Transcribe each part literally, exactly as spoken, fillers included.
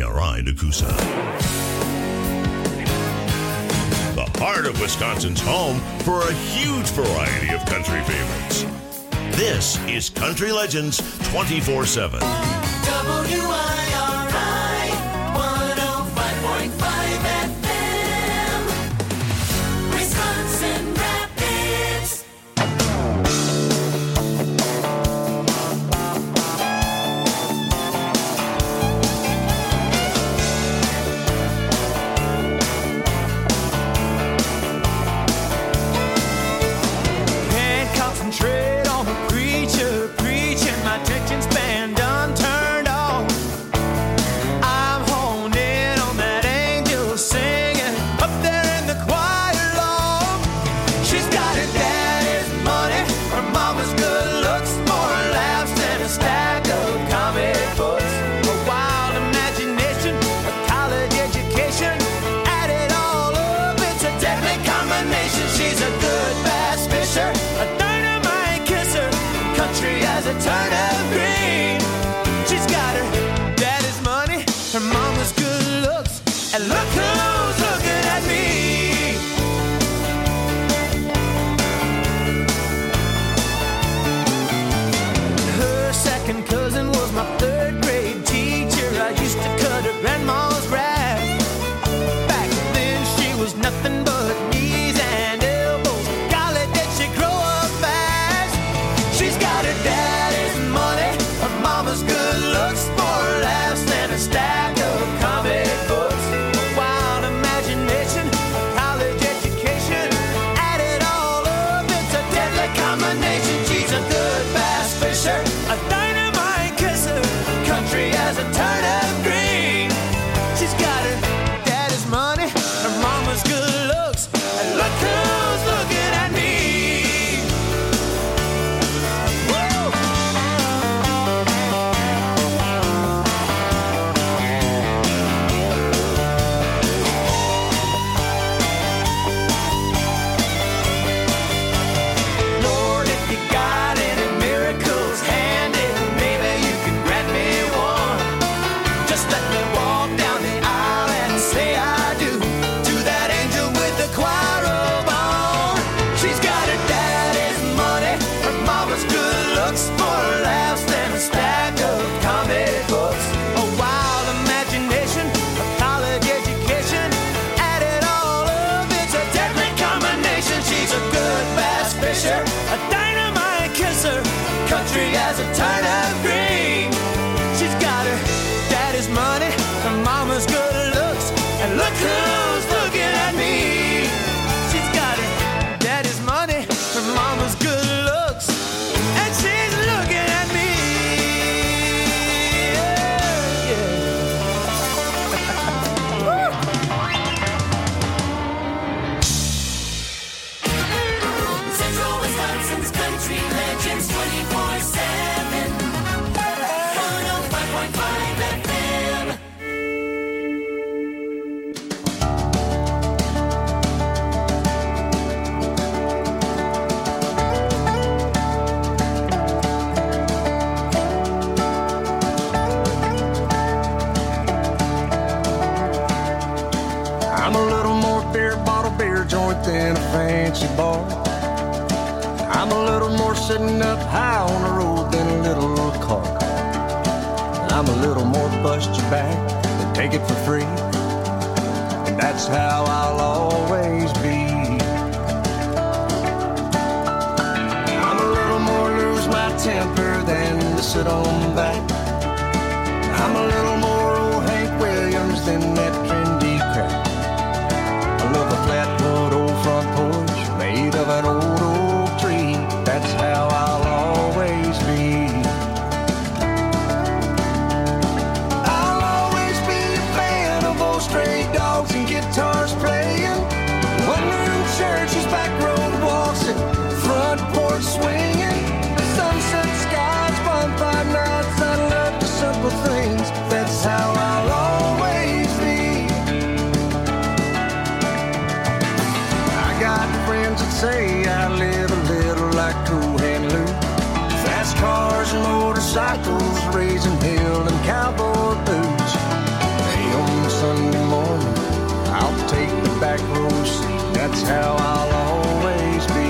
R I Nakusa. The heart of Wisconsin's home for a huge variety of country favorites. This is Country Legends twenty-four seven. W I R I one oh five point five F M, Wisconsin Rapids. Can't concentrate on the preacher preaching, my attention span done turned off. I'm honed in on that angel singing up there in the choir loft. She's got her daddy's money, her mama's good looks, more laughs than a stack of comic books. A wild imagination, a college education, add it all up, it's a deadly combination. She's a good bass fisher, a dynamite kisser, country as a turnip green. She's got her daddy's money, her mama's good looks, and look who's looking at me. Her second cousin was my third grade teacher. I used to cut her grandma's grass. Back then she was nothing but knees and elbows. Golly, did she grow up fast? She's got her daddy's money, her mama's good looks, more laughs than a stack of comic books. A wild imagination, a college education, add it all up, it's a deadly combination. She's a good bass fisher, a dynamite kisser, country as a turnip green. She's got her daddy's money, her mama's good looks, and look who's looking at me. Woo! Lord, if you got any miracles handy, maybe you can grant me one. Just let me walk down the aisle and say I do to that angel with the choir robe on. She's got her daddy's money, her mama's good looks, more laughs than a stack of comic books. A wild imagination, a college education, add it all up, it's a deadly combination. She's a good bass fisher, a dynamite kisser, country as a turnip green. She's got her daddy's money, her mama's good looks, and look who's looking at me. She's got her daddy's money, her mama's good looks, and she's looking at me. Yeah, yeah. Woo! Central Wisconsin's Country Legends twenty-four seven, one oh five point five F M. I'm a little more beer bottle beer joint than a fancy bar. I'm a little more sitting up high on the road than a little car. I'm a little more bust your back than take it for free. And that's how I'll always be. I'm a little more lose my temper than to sit on back. I'm a little more old Hank Williams than that trendy crap. I love a flatwood old front porch made of an old oak tree. That's how I'll always be. I'll always be a fan of old stray dogs and guitars playing, wandering churches, back road waltzing, front porch swinging, sunset skies, bonfire nights. I love the simple things. That's how I'll always be. I got friends that say I live a little like Cool Hand Luke. Fast cars and motorcycles, raising hell and cowboy boots. They how I'll always be.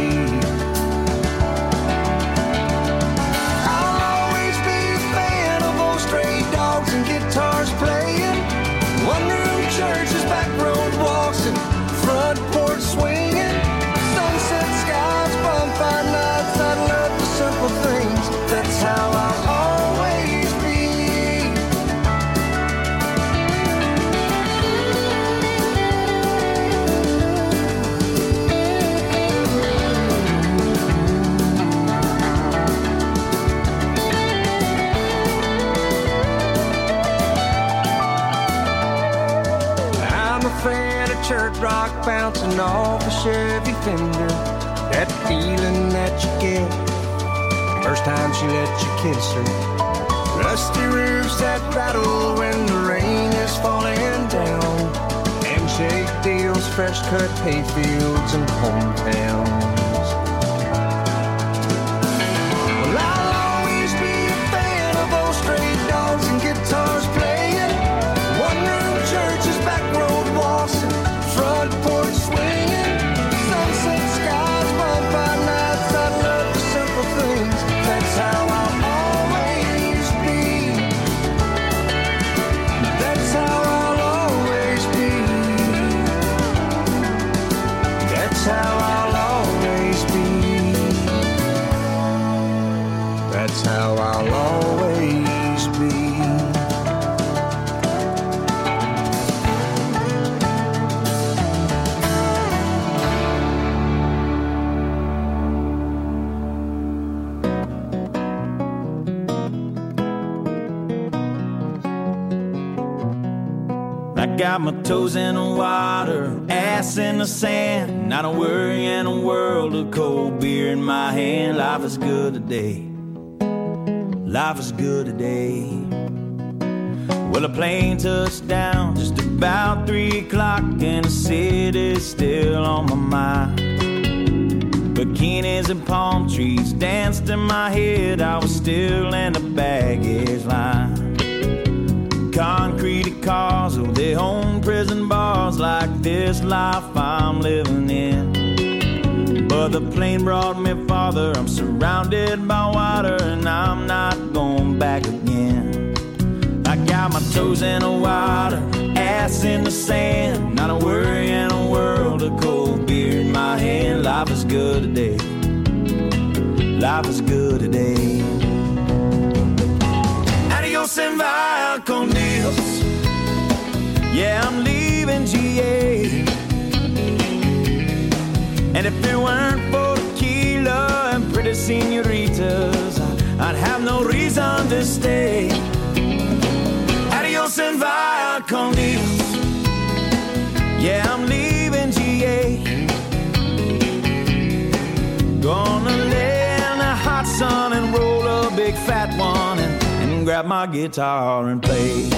I'll always be a fan of old stray dogs and guitars playing, one-room churches, back road walks, and front porch swinging, sunset skies, bonfire nights. I love the simple things. That's how I'll always be. I'm a fan of church rock bouncing off a Chevy Fender. That feeling that you get first time she let you kiss her. Rusty roofs that rattle when the rain is falling down. Handshake deals, fresh cut hayfields and hometowns. Well, I'll always be a fan of old stray dogs and guitars playing, one-room churches, back road walks, and front porch swinging, sunset skies, bonfire nights. I love the simple things. That's how I'll always be. That's how I'll always be. That's how I'll always be. That's how I'll always be. I got my toes in the water, ass in the sand, not a worry in a world of cold beer in my hand. Life is good today. Life is good today. Well, a plane touched down just about three o'clock, and the city's still on my mind. Bikinis and palm trees danced in my head. I was still in the baggage line. Concrete cars, oh, they own prison bars, like this life I'm living in. But the plane brought me farther. I'm surrounded by water, and I'm not going back again. I got my toes in the water, ass in the sand, not a worry in a world of cold beer in my hand. Life is good today. Life is good today. Adios and via con Dios. Yeah, I'm leaving G A. And if it weren't for tequila and pretty senoritas, I'd have no reason to stay. Adios and via con Dios. Yeah, I'm leaving G A. Gonna lay in the hot sun and roll a big fat one, and, and grab my guitar and play.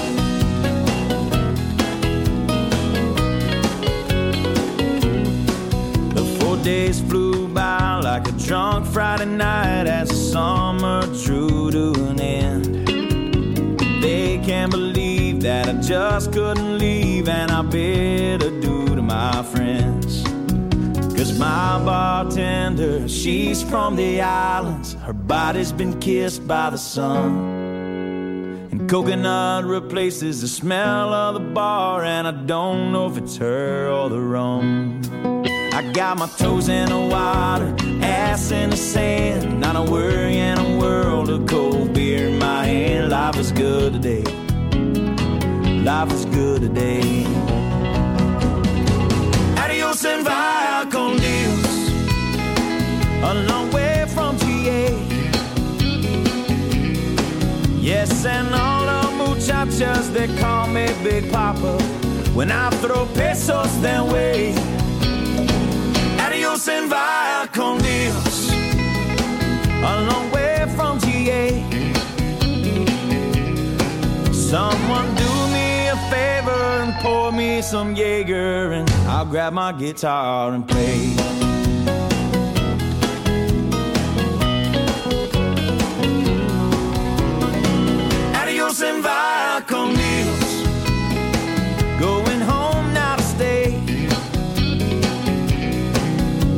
The four days flew by like a drunk Friday night as the summer drew to an end. They can't believe that I just couldn't leave, and I bid adieu to my friends. Cause my bartender, she's from the islands. Her body's been kissed by the sun, and coconut replaces the smell of the bar, and I don't know if it's her or the rum. I got my toes in the water, ass in the sand, not a worry in a world of cold beer in my hand. Life is good today. Life is good today. Adios and via con Dios. A long way from G A. Yes, and all the muchachas, they call me Big Papa when I throw pesos their way. Adios and via con Dios. A long way from G A. Someone do me a favor and pour me some Jaeger, and I'll grab my guitar and play. Adios and via con Dios. Going home now to stay.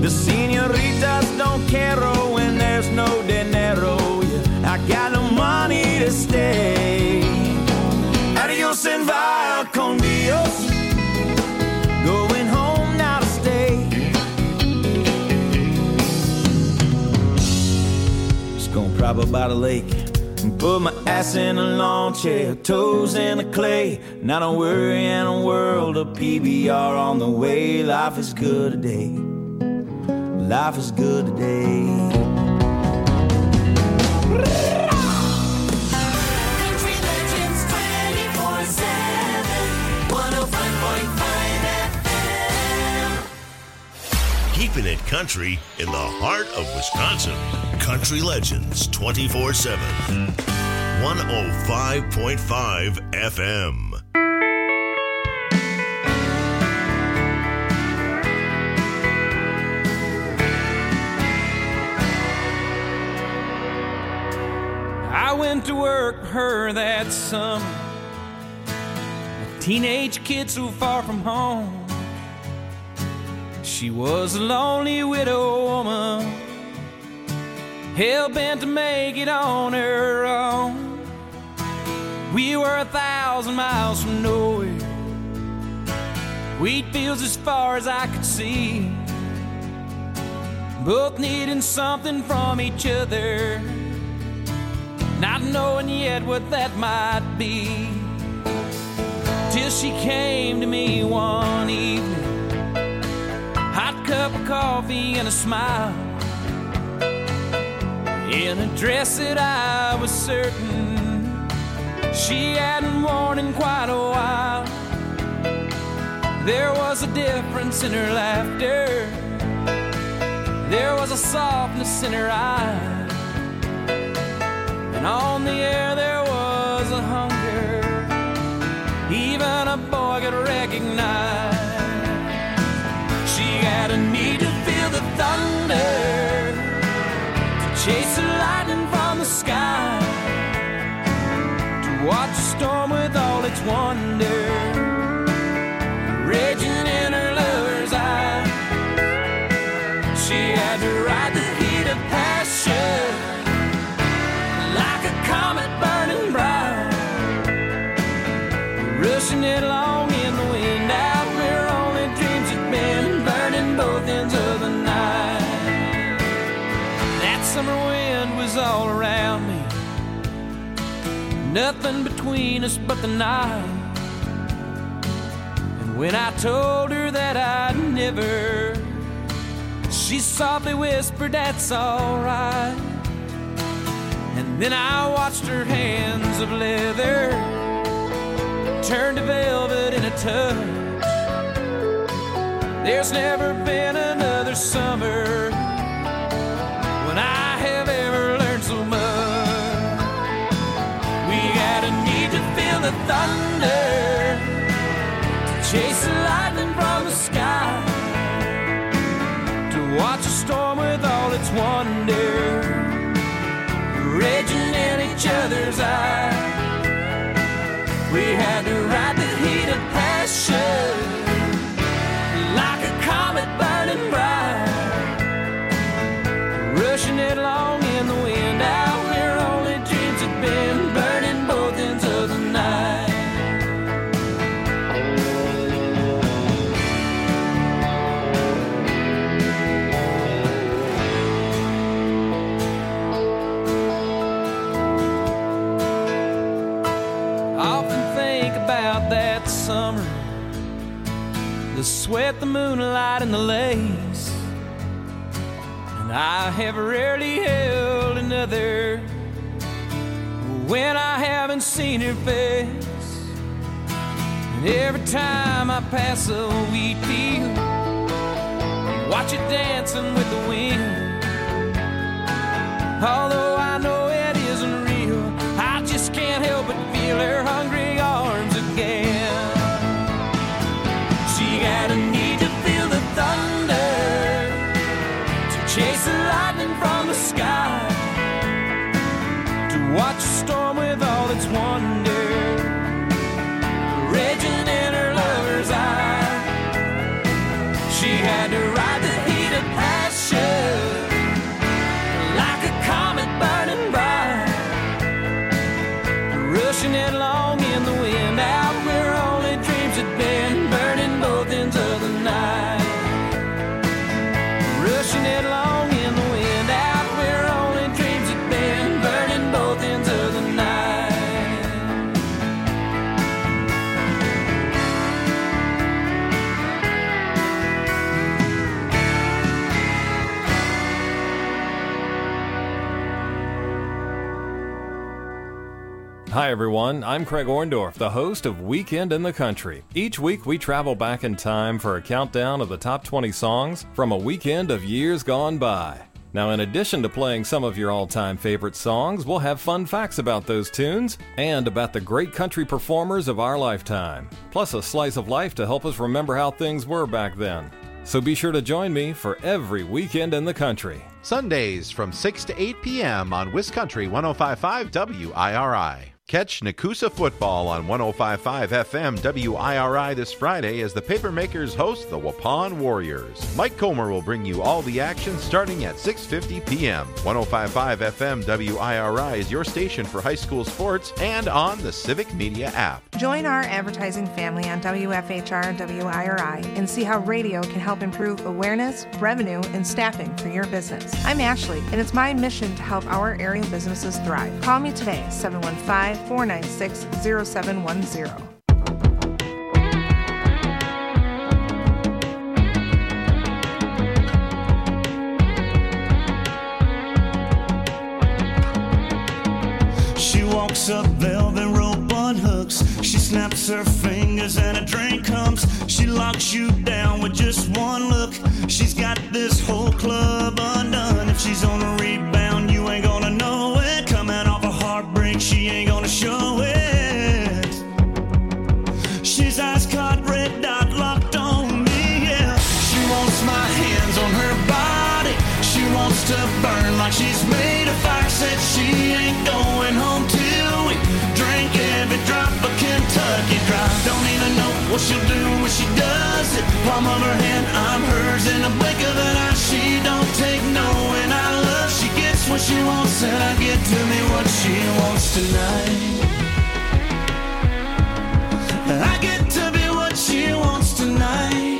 The senoritas don't care when there's no dinero. Yeah, I got no money to stay. Adios and vaya con Dios. Going home now to stay. Just gonna prop up by the lake and put my ass in a lawn chair, toes in the clay. Not a worry in a world of P B R on the way. Life is good today. Life is good today. Country Legends twenty-four seven, one oh five point five F M. Keeping it country in the heart of Wisconsin. Country Legends twenty-four seven. one oh five point five F M. I went to work for her that summer. A teenage kid so far from home. She was a lonely widow woman, hell-bent to make it on her own. We were a thousand miles from nowhere, wheat fields as far as I could see, both needing something from each other, not knowing yet what that might be. Till she came to me one evening, hot cup of coffee and a smile, in a dress that I was certain she hadn't worn in quite a while. There was a difference in her laughter, there was a softness in her eyes, and on the air there was a hunger even a boy could recognize. She had a need to feel the thunder, to chase the lightning from the sky, to watch the storm with all its wonder raging in her lover's eye. She had to ride the heat of passion like a comet burning bright, rushing it along in the wind out where only dreams had been, burning both ends of the night. That summer wind was all around me, nothing between us but the night. And when I told her that I'd never, she softly whispered, "That's all right." And then I watched her hands of leather turn to velvet in a touch. There's never been another summer when I have ever learned so much. We had a need to feel the thunder, to chase the lightning from the sky, to watch a storm with all its wonder raging in each other's eyes. We had to ride the heat of passion like a comet burning bright, rushing it along in the wind out where only dreams had been, burning both ends of the night. That summer, the sweat, the moonlight, and the lace, and I have rarely held another when I haven't seen her face. And every time I pass a wheat field, watch it dancing with the wind, although I know it isn't real, I just can't help but feel her hungry arms again. She had a need to feel the thunder, to chase the lightning from the sky, to watch a storm with all its wonder raging in her lover's eye. She had to ride the heat of passion Hi everyone, I'm Craig Orndorff, the host of Weekend in the Country. Each week we travel back in time for a countdown of the top twenty songs from a weekend of years gone by. Now, in addition to playing some of your all-time favorite songs, we'll have fun facts about those tunes and about the great country performers of our lifetime, plus a slice of life to help us remember how things were back then. So be sure to join me for every Weekend in the Country. Sundays from six to eight p.m. on Wiscountry one oh five point five W I R I. Catch Nakusa Football on one oh five point five F M W I R I this Friday as the Papermakers host the Waupun Warriors. Mike Comer will bring you all the action starting at six fifty p.m. one oh five point five F M W I R I is your station for high school sports and on the Civic Media app. Join our advertising family on W F H R W I R I and see how radio can help improve awareness, revenue, and staffing for your business. I'm Ashley, and it's my mission to help our area businesses thrive. Call me today, seven one five, four nine six, zero seven one zero. She walks up velvet rope on hooks. She snaps her fingers and a drink comes. She locks you down with just one look. She's got this whole club undone. If she's on a rebound, you ain't gonna know it. Coming off a heartbreak, she ain't gonna show it. She's ice caught, red dot locked on me, yeah. She wants my hands on her body. She wants to burn like she's made of fire. Said she ain't going home till we drink every drop of Kentucky Dry. Don't even know what she'll do when she does it. Palm of her hand, I'm hers in a blink of an eye. She don't take no, and I love. She gets what she wants, and I get to me what she wants tonight. I get to be what she wants tonight.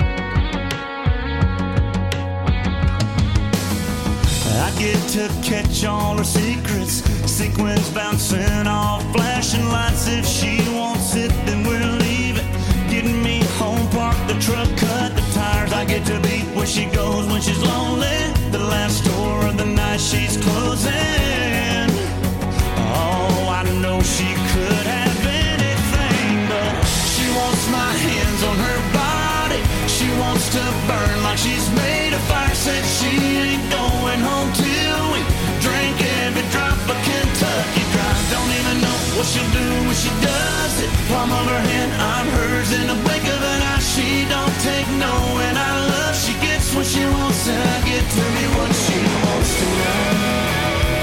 I get to catch all her secrets. Sequins bouncing off flashing lights. If she wants it, then we'll leave it. Getting me home, park the truck, cut the tires. I get to be where she goes when she's lonely. The last store of the night she's closing. Oh, I know she could have anything, but she wants my hands on her body. She wants to burn like she's made of fire. Said she ain't going home till we drink every drop of Kentucky Dry. Don't even know what she'll do when she does it. Palm of her hand, I'm hers in a blink of an eye. She don't take no, and I love. She gets what she wants, and I get to me what she wants tonight.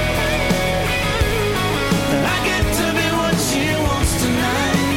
I get to be what she wants tonight.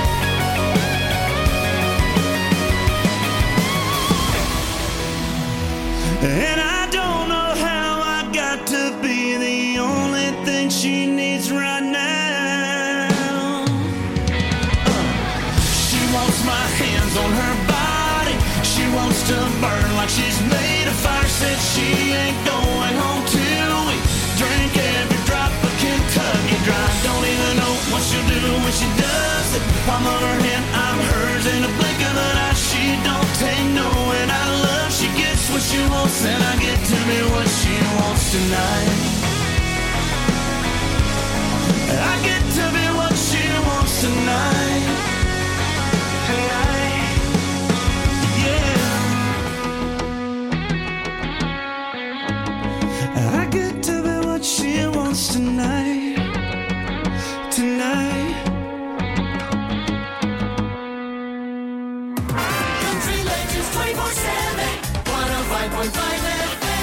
And I don't know how I got to be the only thing she needs right now. Uh, she wants my hands on her body. She wants to burn like she's made of fire. Said she ain't going home till we drink every drop of Kentucky Dry. Don't even know what she'll do when she does it. Palm of her hand, I'm hers in a blink of an eye. She don't take no, and I love. She gets what she wants, and I get to be what she wants tonight. I get to be what she wants tonight. Yeah. I get to be what she wants tonight. Tonight. Country Legends twenty-four seven, one oh five point five F M.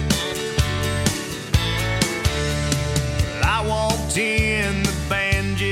I walked in, the band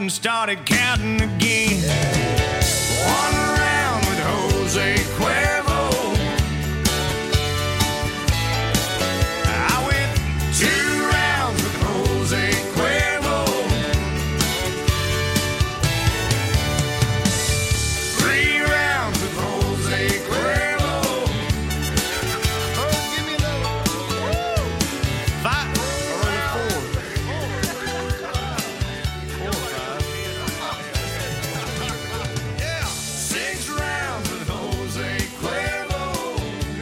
and started counting again. One round with Jose Cuervo. I went two rounds with Jose Cuervo. Three rounds with Jose Cuervo. Oh, give me another. Five. Yeah. Six rounds with Jose Cuervo.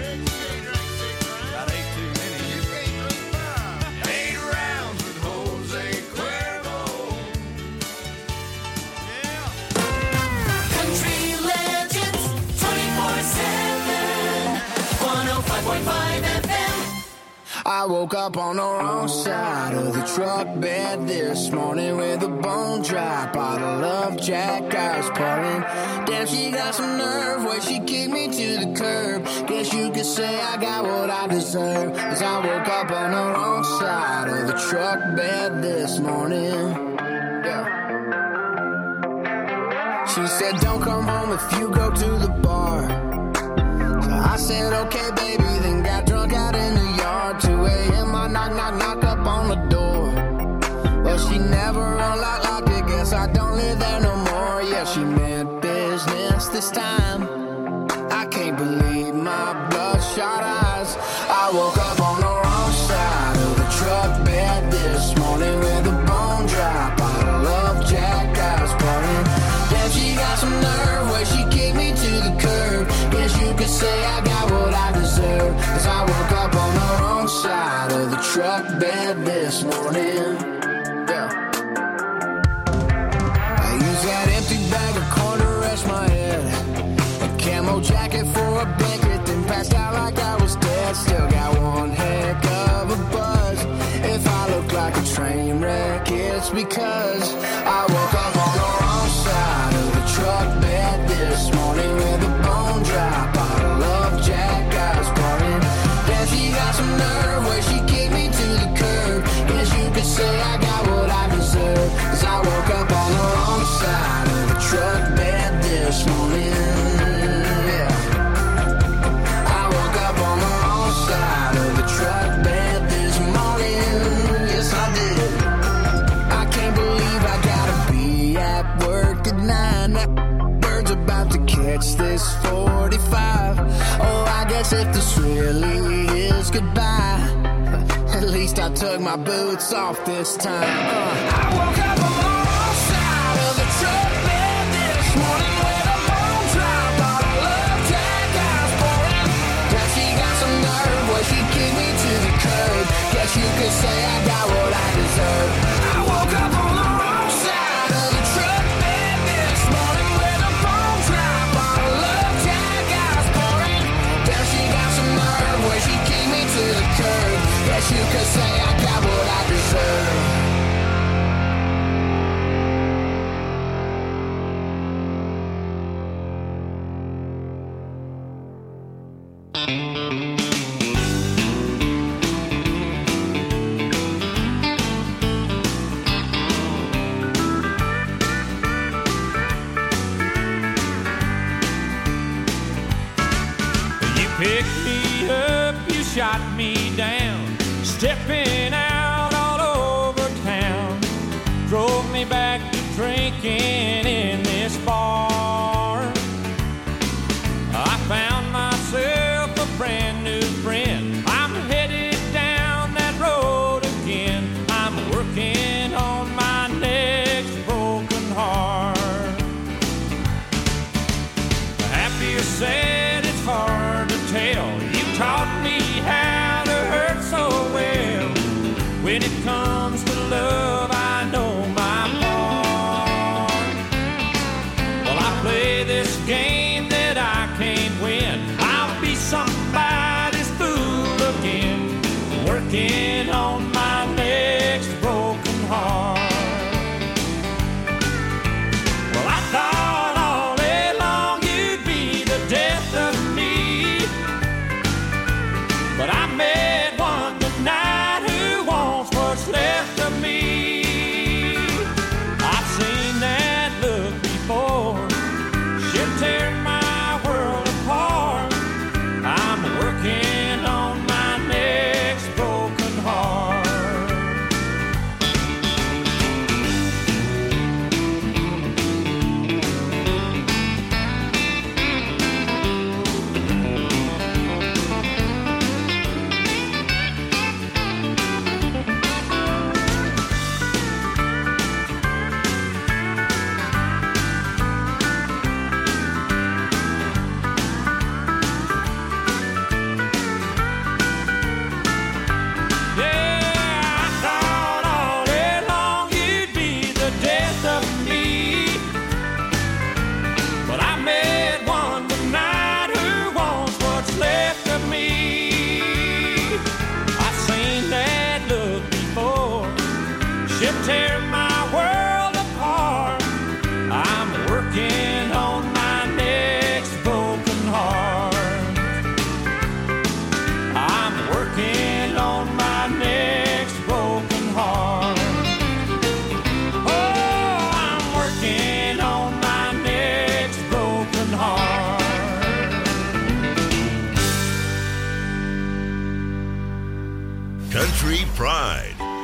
That ain't too many. Eight rounds with Jose Cuervo. Yeah. Country Legends twenty-four seven. one oh five point five F M. I woke up on the wrong side of the truck bed this morning with a bone dry bottle of Jack I was pouring. Damn, she got some nerve where she kicked me to the curb. Guess you could say I got what I deserve. Cause I woke up on the wrong side of the truck bed this morning. Yeah. She said don't come home if you go to the bar. So I said okay baby, then got drunk out in the yard. two a.m. I knock, knock, knock up on the door. Well, she never unlocked, locked it. Guess I don't live there no more. Yeah, she meant business this time. I can't believe my bloodshot eyes. I woke up on the wrong side of the truck bed this morning with a bone dry bottle of Jack I was pouring. Damn, she got some nerve where she kicked me to the curb. Guess you could say I got what I deserve. Cause I woke up on the wrong side of the truck bed this morning. Yeah. I used that empty bag of corn to rest my head. A camo jacket for a blanket, then passed out like I was dead. Still got one heck of a buzz. If I look like a train wreck, it's because I woke up on the wrong side of the truck bed this morning with a bone dry bottle of Jack I was pouring. Damn, she got some nerve where she kicked me to the curb. Guess you could say I got what I deserve. Cause I woke up on the wrong side of the truck bed this morning. Yeah. I woke up on the wrong side of the truck bed this morning. Yes, I did. I can't believe I gotta be at work at nine. That bird's about to catch this forty-five. Oh, I guess if this really is goodbye, at least I took my boots off this time. Uh, I woke up on the wrong side of the truck bed this morning with a bone dry bottle of Jack I was pouring. Now she got some nerve where she kicked me to the curb. Guess you could say I got what I deserve. I woke up on the wrong side of the truck bed this morning with a bone dry bottle of Jack I was pouring. Now she got some nerve where she kicked me to the curb. Guess you could say I got what I deserve. You picked me up, you shot me down, stepping out all over town. Drove me back to drinking in this bar. I found myself a brand new friend. I'm headed down that road again. I'm working on my next broken heart. Happy or sad, it's hard to tell. You taught me how to hurt so well. When it comes to love, I know my part. Well, I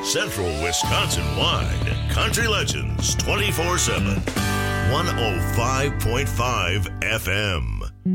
Central Wisconsin-wide. Country Legends twenty-four seven. one oh five point five F M.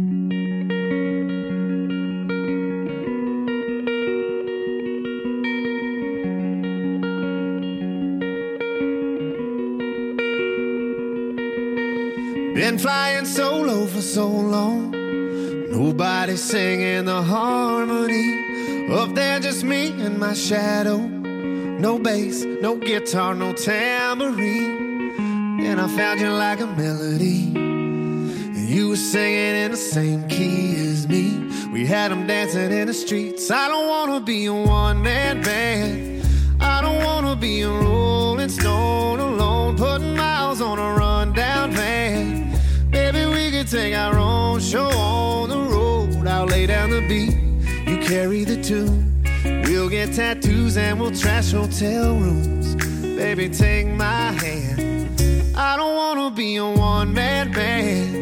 Been flying solo for so long. Nobody singing the harmony. Up there just me and my shadow. No bass, no guitar, no tambourine. And I found you like a melody. And you were singing in the same key as me. We had them dancing in the streets. I don't wanna be a one-man band. I don't wanna be a Rolling Stone alone, putting miles on a rundown van. Maybe we could take our own show on the road. I'll lay down the beat, you carry the tune. We'll get tattoos and we'll trash hotel rooms. Baby, take my hand. I don't wanna be a one-man band.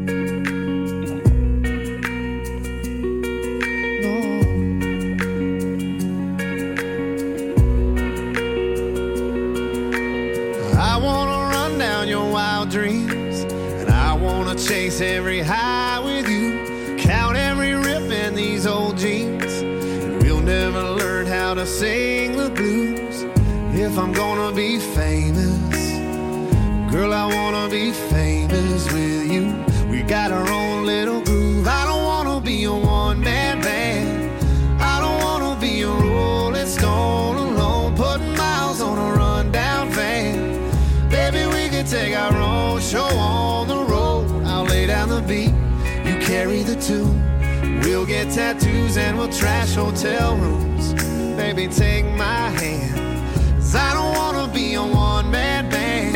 No. I wanna run down your wild dreams, and I wanna chase every high with you. Count every rip in these old jeans. Never learned how to sing the blues. If I'm gonna be famous, girl, I wanna be famous with you. We got our own little groove. I don't wanna be a one-man band. I don't wanna be a Rolling Stone alone, putting miles on a rundown van. Baby, we could take our own show on the road. I'll lay down the beat, you carry the tune. We'll get tattoos and we'll trash hotel rooms. Baby, take my hand, 'cause I don't wanna be a one-man band.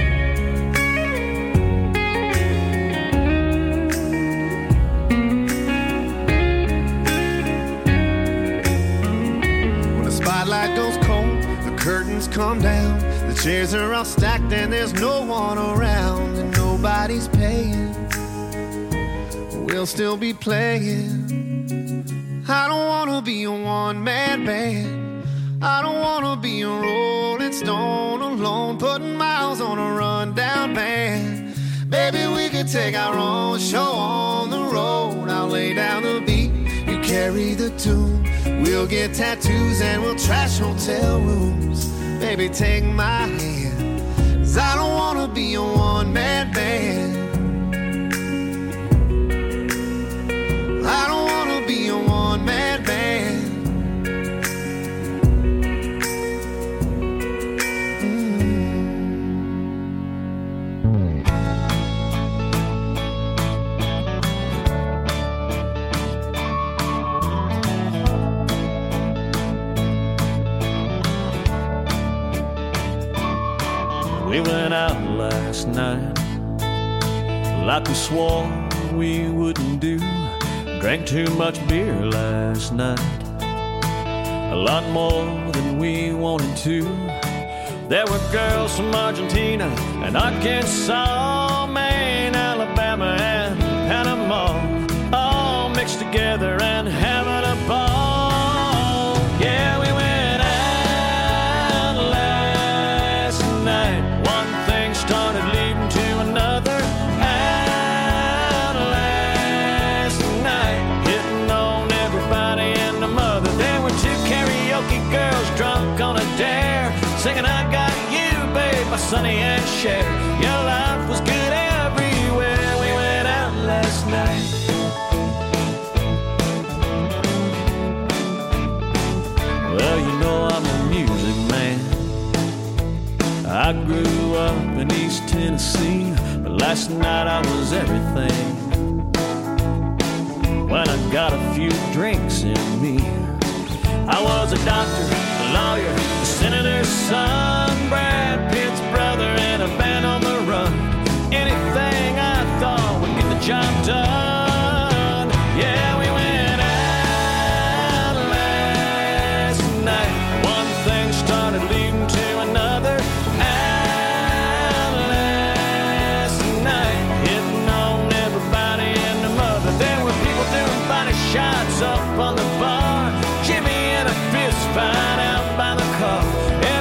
When the spotlight goes cold, the curtains come down. The chairs are all stacked and there's no one around, and nobody's paying. We'll still be playing. I don't wanna be a one-man band. I don't wanna be a Rolling Stone alone, putting miles on a rundown van. Baby, we could take our own show on the road. I'll lay down the beat, you carry the tune. We'll get tattoos and we'll trash hotel rooms. Baby, take my hand, 'cause I don't wanna be a one-man band. I don't wanna be a one-man band. We went out last night like we swore we wouldn't do. Drank too much beer last night, a lot more than we wanted to. There were girls from Argentina and Arkansas, Maine, Alabama, and Panama, all mixed together and having a ball. Yeah, we went out last night. One thing started leading to another. Drunk on a dare, singing I Got You, babe, by Sonny and Cher. Your life was good everywhere. We went out last night. Well, you know I'm a music man. I grew up in East Tennessee, but last night I was everything. When I got a few drinks in me, I was a doctor, a lawyer, a senator's son, Brad Pitt's brother, and a band on the run. Anything I thought would get the job done. Yeah, we went out last night. One thing started leading to another. Out last night, hitting on everybody and the mother. There were people doing body shots up on the bar. Jimmy fight out by the car.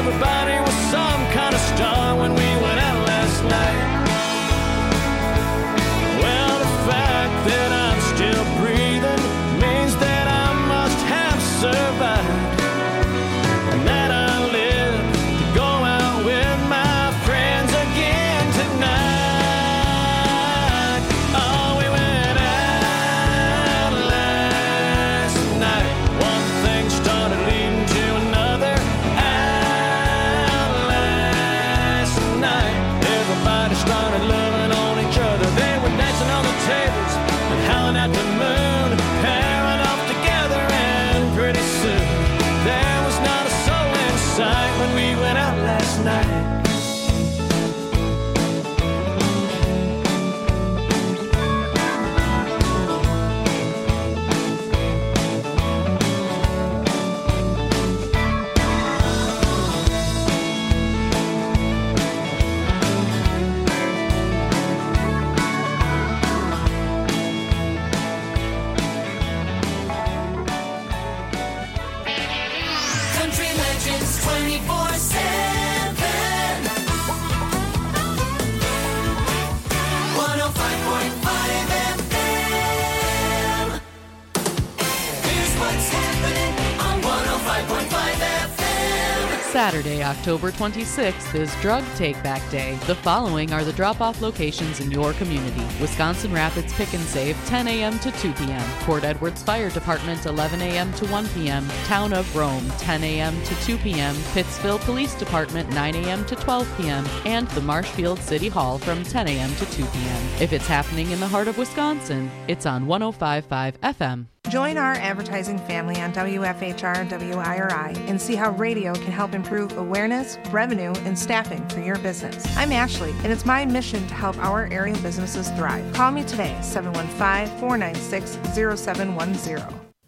Saturday, October twenty-sixth is Drug Take Back Day. The following are the drop-off locations in your community. Wisconsin Rapids Pick and Save, ten a.m. to two p.m. Port Edwards Fire Department, eleven a.m. to one p.m. Town of Rome, ten a.m. to two p.m. Pittsville Police Department, nine a.m. to twelve p.m. And the Marshfield City Hall from ten a.m. to two p.m. If it's happening in the heart of Wisconsin, it's on one oh five point five F M. Join our advertising family on W F H R and W I R I and see how radio can help improve awareness, revenue, and staffing for your business. I'm Ashley, and it's my mission to help our area businesses thrive. Call me today, seven one five, four nine six, zero seven one zero.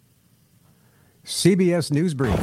C B S News Brief.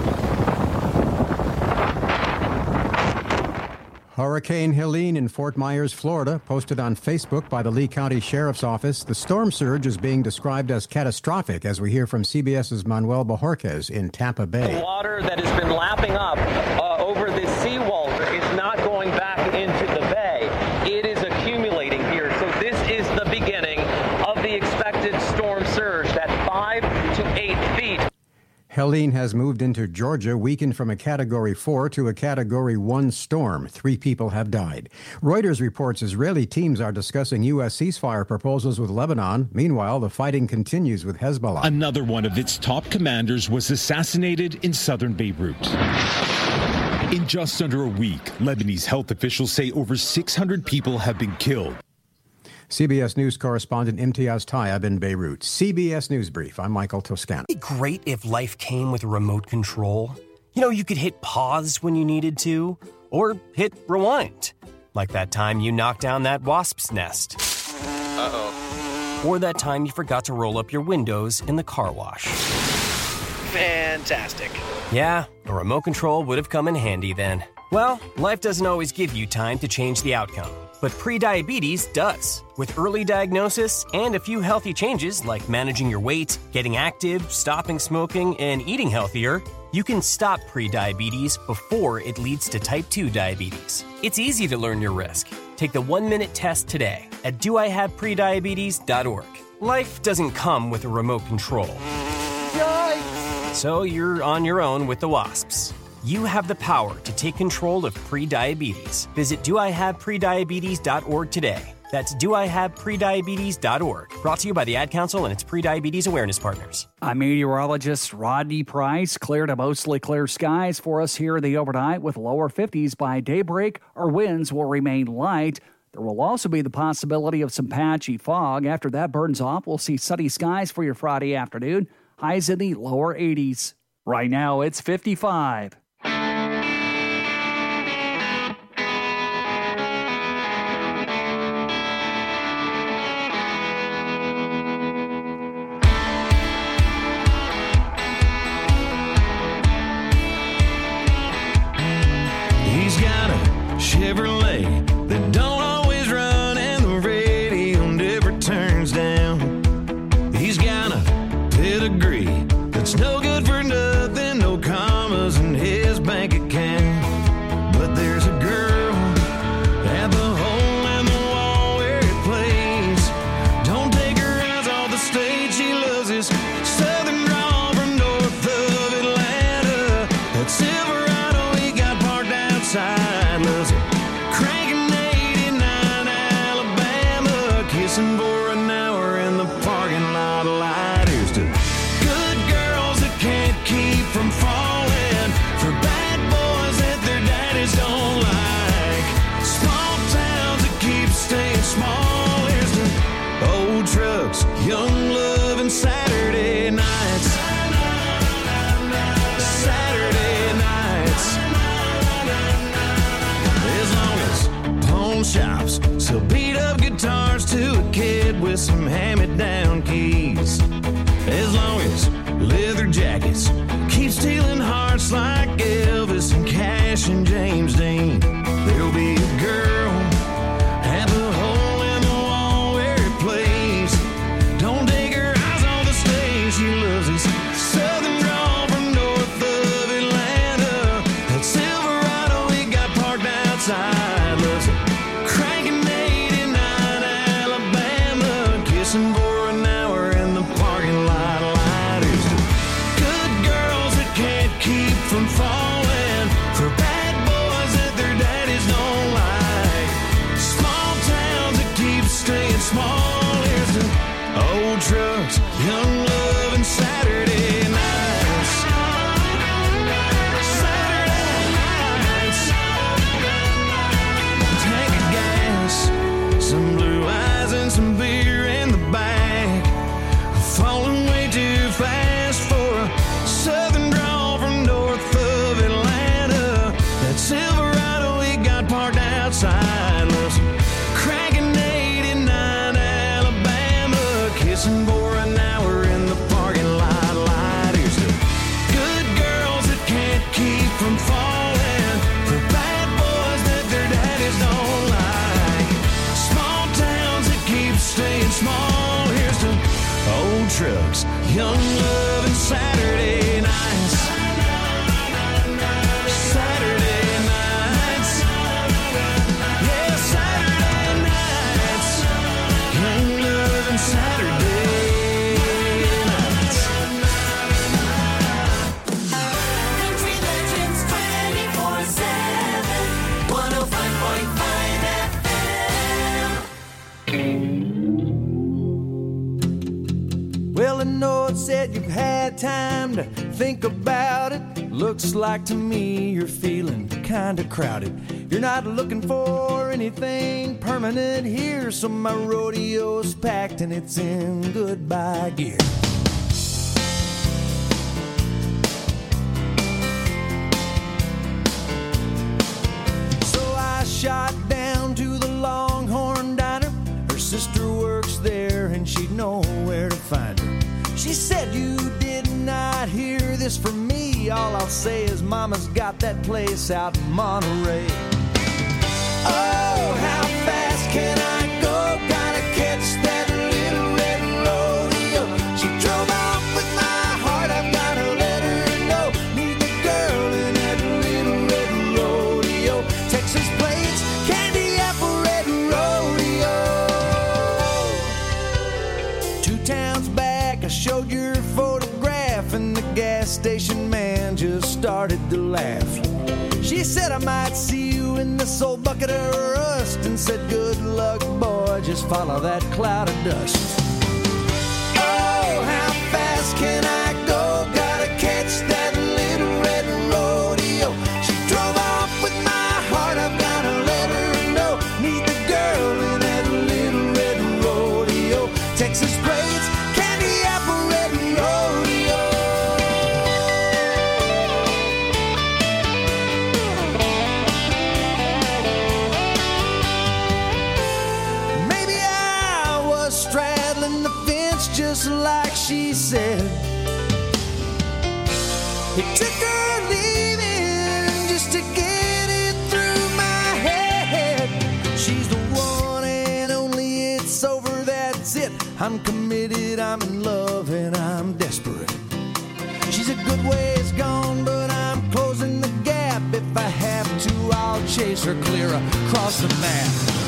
Hurricane Helene in Fort Myers, Florida, posted on Facebook by the Lee County Sheriff's Office. The storm surge is being described as catastrophic, as we hear from CBS's Manuel Bojorquez in Tampa Bay. The water that has been lapping up uh, over this seawall is not going back into the bay. It is accumulating here. So this is the beginning of the expected storm surge, that five to eight feet. Helene has moved into Georgia, weakened from a Category four to a Category one storm. Three people have died. Reuters reports Israeli teams are discussing U S ceasefire proposals with Lebanon. Meanwhile, the fighting continues with Hezbollah. Another one of its top commanders was assassinated in southern Beirut. In just under a week, Lebanese health officials say over six hundred people have been killed. C B S News correspondent Imtiaz Tayyab in Beirut. C B S News Brief. I'm Michael Toscano. It'd be great if life came with a remote control. You know, you could hit pause when you needed to, or hit rewind. Like that time you knocked down that wasp's nest. Uh-oh. Or that time you forgot to roll up your windows in the car wash. Fantastic. Yeah, a remote control would have come in handy then. Well, life doesn't always give you time to change the outcome. But prediabetes does. With early diagnosis and a few healthy changes like managing your weight, getting active, stopping smoking, and eating healthier, you can stop prediabetes before it leads to type two diabetes. It's easy to learn your risk. Take the one-minute test today at do I have prediabetes dot org. Life doesn't come with a remote control. Yikes! So you're on your own with the wasps. You have the power to take control of prediabetes. Visit do I have prediabetes dot org today. That's do I have prediabetes dot org. Brought to you by the Ad Council and its prediabetes awareness partners. I'm meteorologist Rodney Price. Clear to mostly clear skies for us here in the overnight with lower fifties by daybreak. Our winds will remain light. There will also be the possibility of some patchy fog. After that burns off, we'll see sunny skies for your Friday afternoon. Highs in the lower eighties. Right now, it's fifty-five. Chevrolet that don't always run and the radio never turns down. He's got a pedigree that's no good for nothing, no commas in his bank account. But there's a girl at the hole in the wall where it plays. Don't take her eyes off the stage, she loves his southern drawl from north of Atlanta. That Silverado he got parked outside, loves it. For an hour in the parking lot light. Here's to good girls that can't keep from falling, for bad boys that their daddies don't like, small towns that keep staying small. Here's to old trucks, young love, and Saturday nights. Saturday nights. As long as pawn shops sell beat up guitars to a kid with some hand-me-down keys, as long as leather jackets keep stealing hearts like Elvis and Cash and James Dean, there'll be a girl at the hole in the wall where it plays. Don't take her eyes on the stage, she loves his southern drawl from north of Atlanta. That Silverado he got parked outside, loves it. For an hour in the parking lot light. Here's to good girls that can't keep from falling, for small. Here's to old trucks, young love, and Saturday nights. Saturday nights. Yeah, Saturday nights. Young love and Saturday nights. Country Legends twenty-four seven, one oh five point five F M. Well, I know it said you've had time to think about it. Looks like to me you're feeling kinda crowded. You're not looking for anything permanent here, so my rodeo's packed and it's in goodbye gear. So I shot down to the Longhorn Diner. Her sister works there and she'd know where to find her. She said, you did not hear this from me. All I'll say is Mama's got that place out in Monterey. Oh, how fast can I go? Gotta catch that little red rodeo. She drove off with my heart, I've gotta let her know. Meet the girl in that little red rodeo. Texas plates, candy apple red rodeo. Two towns back, I showed your photograph, and the gas station man just started to laugh. She said I might see you in this old bucket of rust, and said good luck, boy, just follow that cloud of dust. Oh, how fast can I go? Gotta catch that little red rodeo. She drove off with my heart, I've gotta let her know. Meet the girl in that little red rodeo. Texas plates, candy apple red rodeo. Maybe I was straddling the fence just like she said. It took her leaving just to get it through my head. She's the one and only, it's over, that's it. I'm committed, I'm in love, and I'm desperate. She's a good ways gone, but I'm closing the gap. If I have to, I'll chase her clear across the map.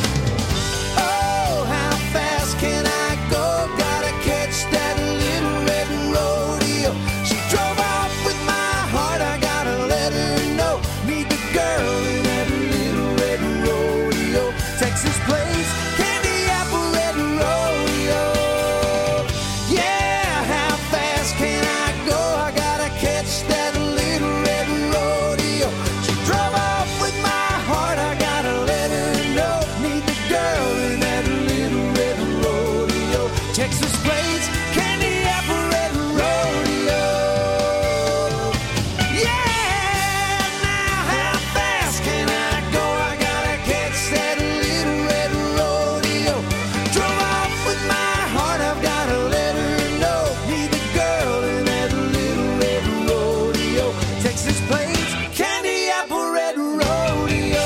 Oh, how fast can I go? Gotta catch that little red rodeo. She drove off with my heart, I gotta let her know. Meet the girl in that little red rodeo. Texas plates, candy apple red rodeo. Yeah, how fast can I go? I gotta catch that little red rodeo. She drove off with my heart, I gotta let her know. Meet the girl in that little red rodeo. Texas plates, candy apple red rodeo. Yeah, now how fast can I go? I gotta catch that little red rodeo. Drove off with my heart, I've gotta let her know. Meet the girl in that little red rodeo. Texas plates, candy apple red rodeo.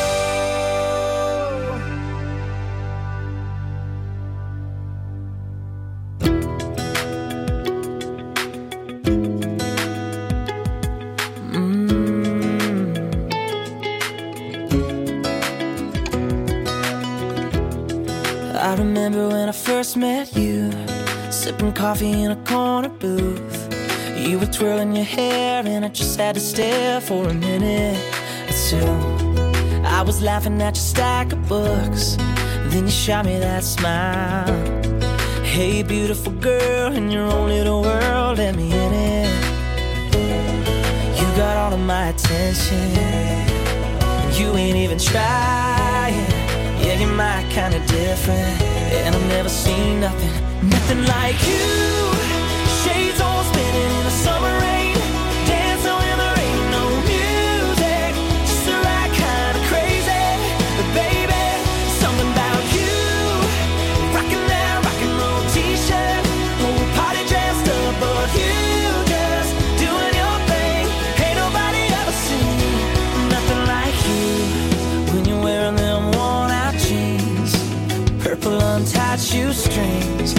I remember when I first met you, sipping coffee in a corner booth. You were twirling your hair and I just had to stare for a minute or two. I was laughing at your stack of books, then you shot me that smile. Hey, beautiful girl, in your own little world, let me in it. You got all of my attention, you ain't even trying. Yeah, you're my kind of different, and I've never seen nothing, nothing like you. Shades all spinning in the summer rain, dancing when there ain't no music, just the right kind of crazy. But baby, something about you, rocking that rock and roll t-shirt, whole party dressed up, but you just doing your thing. Ain't nobody ever seen nothing like you when you're wearing them worn out jeans, purple untied shoestrings.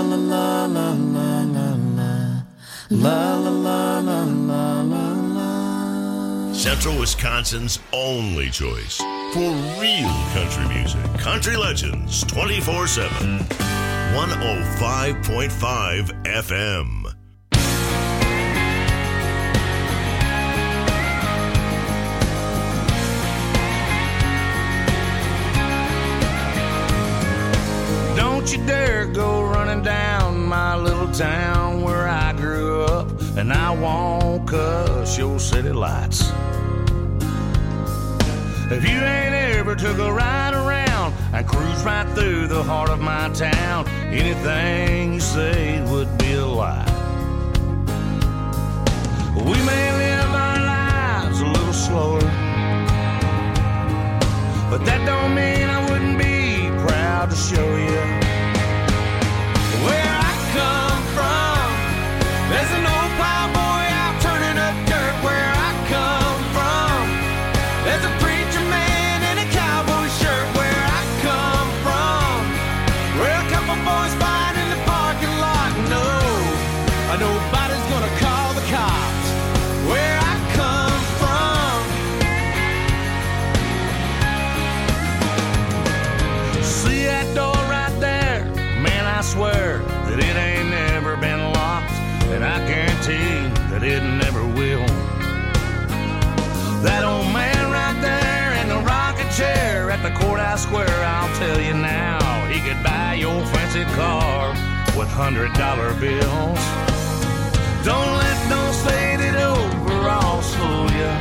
La la la la la la la. La la la la la la la. Central Wisconsin's only choice for real country music. Country Legends twenty-four seven. one oh five point five F M. Don't you dare go running down my little town where I grew up, and I won't cuss your city lights. If you ain't ever took a ride around and cruise right through the heart of my town, anything you say would be a lie. We may live our lives a little slower, but that don't mean I wouldn't be proud to show you where I come from. There's an old plowboy out turning up dirt where I come from. There's a preacher man in a cowboy shirt where I come from. Where a couple boys fight in the parking lot. No, nobody's gonna call the cops where I come from. See that door right there? Man, I swear that it ain't never been locked, and I guarantee that it never will. That old man right there in the rocking chair at the courthouse square, I'll tell you now, he could buy your fancy car with hundred dollar bills. Don't let those faded overalls fool you.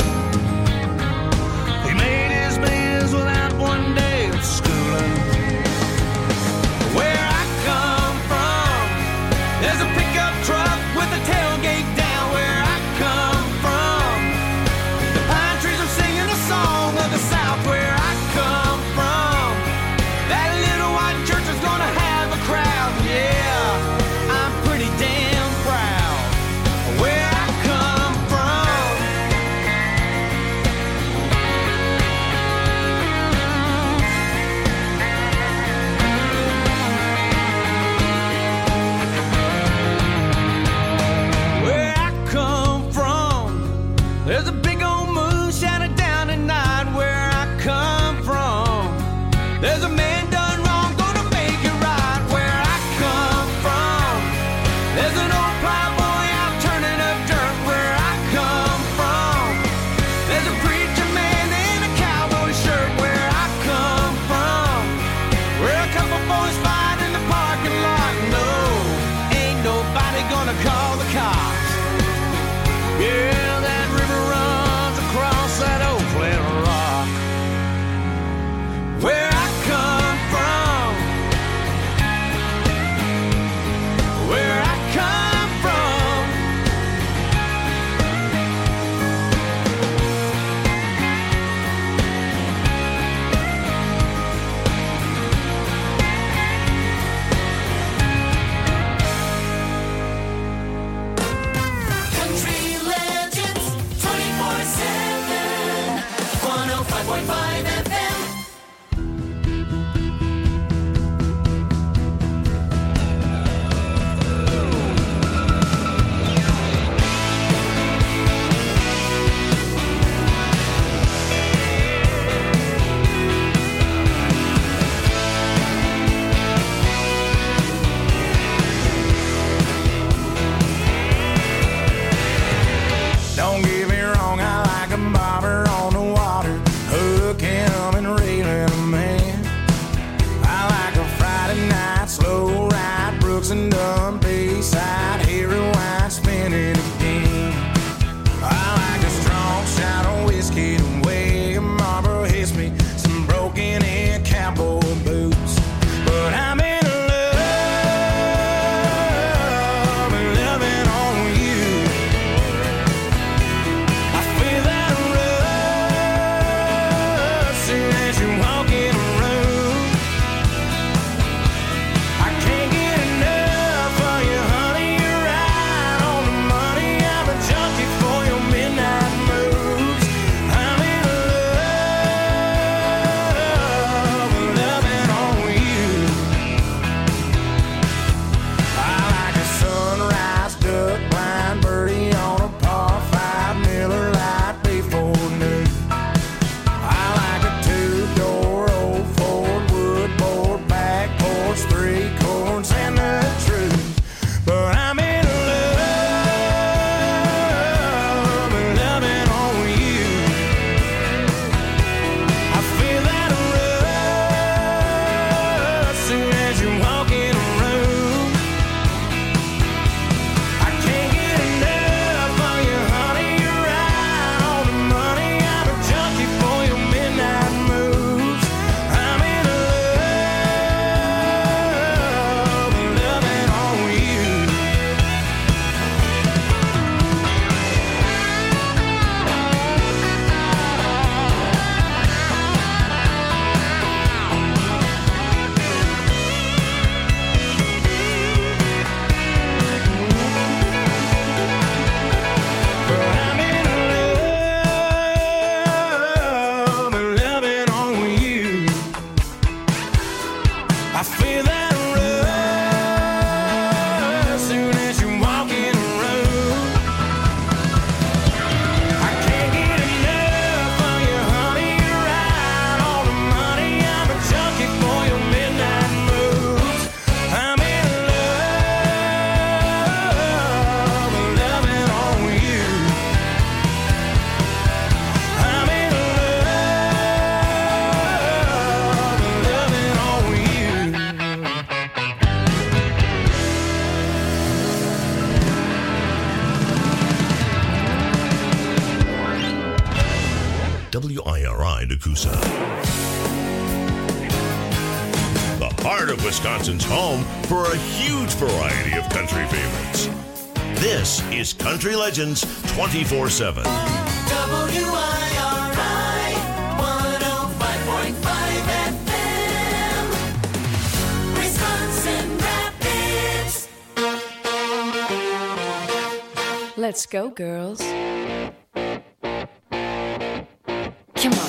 He made his bills without one day of schooling. Where I come from, there's a pickup truck with a tailgate down where I come from. The pine trees are singing a song of the South where I come from. That little white church is gonna have a crowd, yeah, I'm pretty damn proud where I come from. Where I come from, there's a big old moon shining down at night where I come from. There's a man done wrong, gonna make it right where I come from. There's an old plowboy out turning up dirt where I come from. There's a preacher man in a cowboy shirt where I come from. Where a couple boys fight in the parking lot. No, ain't nobody gonna call the cops. Yeah, that river runs across that old flat rock. Where I come from, where I come from. Country Legends twenty-four seven. one oh five point five F M. Don't get me wrong, I like a bobber on the water, hook him and reeling him in. I like a Friday night slow ride, Brooks and Dunn Bayside, Harry White spinning again. I like a strong shot of whiskey to weigh, Marlboro hits me, some broken in cowboy boots. But I'm in love and loving on you. I feel that rush as you walk in the room. I can't get enough of you, honey. W I R I Nakusa. The heart of Wisconsin's home for a huge variety of country favorites. This is Country Legends twenty-four seven. W I R I one oh five point five F M, Wisconsin Rapids. Let's go, girls. Come on.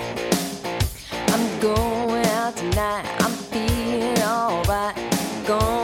I'm going out tonight. I'm feeling alright. Going